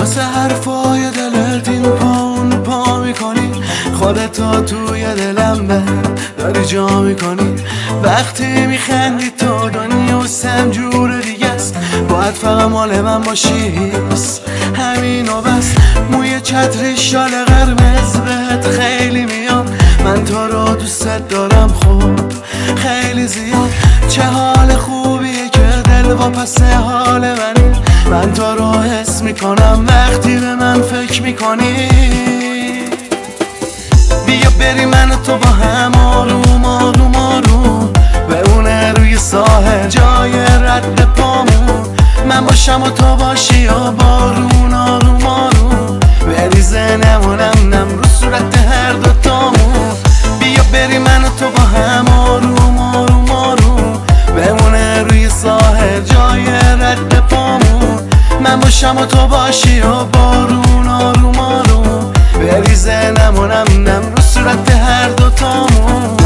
واسه حرفای دلت این پا اون پا میکنی، خودتا توی دلم داری جا میکنی. وقتی میخندی تو دنیا سم جور دیگه است، باید فقط مال من باشی همین و بس. موی چتری شال قرمز بهت خیلی میاد، من تو رو دوست دارم خوب خیلی زیاد. چه حال خوبیه که دل واپس حال منی، من تو رو حس میکنم وقتی به من فکر میکنی. بیا بری من و تو با هم آروم آروم آروم، به اونه روی ساحل جای رد پامون. من باشم و تو باشی و بارون آروم آروم بریزه نمونم نم رو صورت هر دوتامون. بیا بری من و تو با هم آروم آروم آروم، بمونه روی ساحل جای رد پامون. من باشم و تو باشی و بارون آروم آروم بریزه نمونم نم رو صورت هر دوتامون.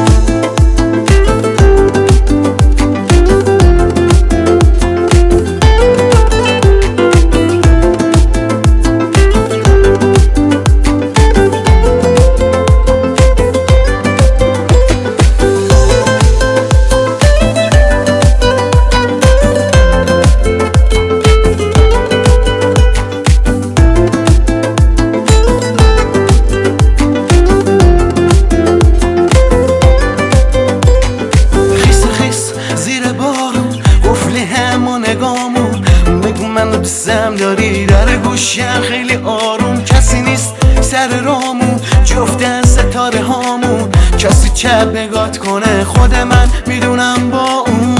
بگو منو دوستم داری، در گوشم خیلی آروم. کسی نیست سر رامون، جفت ستاره هامون. کسی چپ نگات کنه خود من میدونم با اون.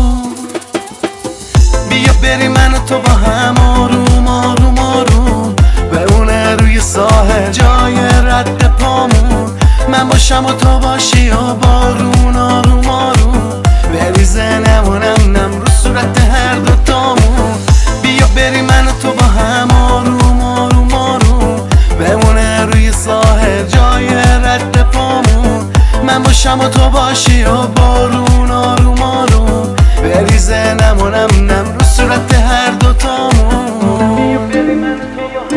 بیا بری من و تو با هم آروم آروم آروم، به اونه روی ساحل جای رد پامون. من باشم و تو باشی و بارون آروم آروم بریزه نمونم نم رو صورت هر دوتامون. بیا بری من و تو با هم آروم آروم آروم، بمونه روی ساحل جای رد پامون. من باشم و تو باشی و بارون آروم آروم بریزه نمونم نم رو صورت هر دوتامون. بیا بری من و تو با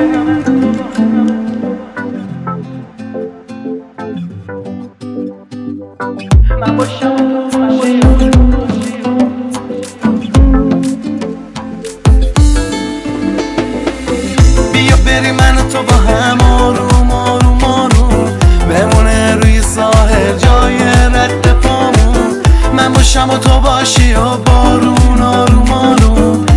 هم، من باشم و تو باشی. بیا بری من و تو با هم آروم آروم آروم، بمونه روی ساحل جای رد پامون. من باشم و تو باشی و بارون آروم آروم